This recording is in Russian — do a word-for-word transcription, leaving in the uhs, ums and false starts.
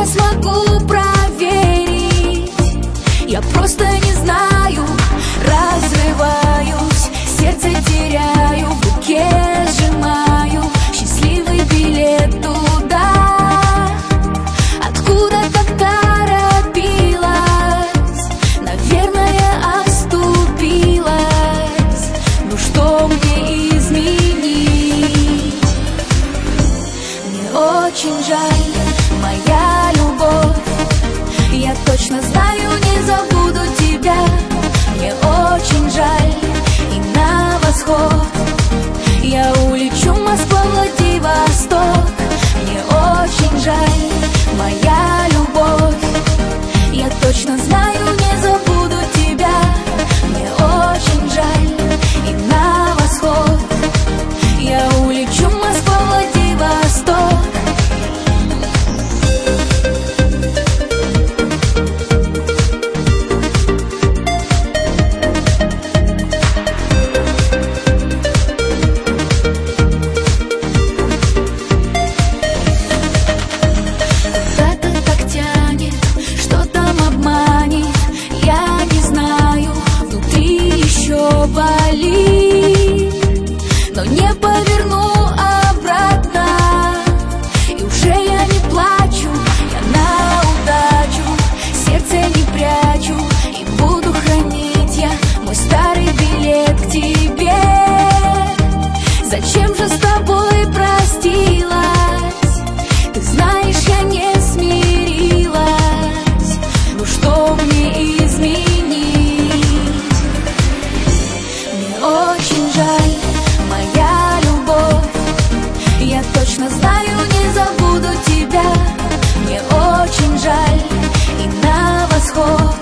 я смогу проверить? Я просто не знаю. Разрываюсь, сердце теряю, в руке сжимаю счастливый билет туда, откуда так торопилась, наверное, оступилась. Ну что мне изменить? Мне очень жаль, моя любовь. Я точно знаю, не забуду тебя. Мне очень жаль, и на восход я улечу, Москва, Владивосток. Мне очень жаль, моя любовь. Я точно знаю, не забуду тебя. Мне очень жаль, и на восход я улечу, Москва, Владивосток. Болит, но не поверну обратно. И уже я не плачу, я на удачу сердце не прячу. И буду хранить я мой старый билет к тебе. Зачем же с тобой простилась? Ты знаешь, я не смирилась. Ну что мне изменить? Очень жаль, моя любовь. Я точно знаю, не забуду тебя. Мне очень жаль, и на восход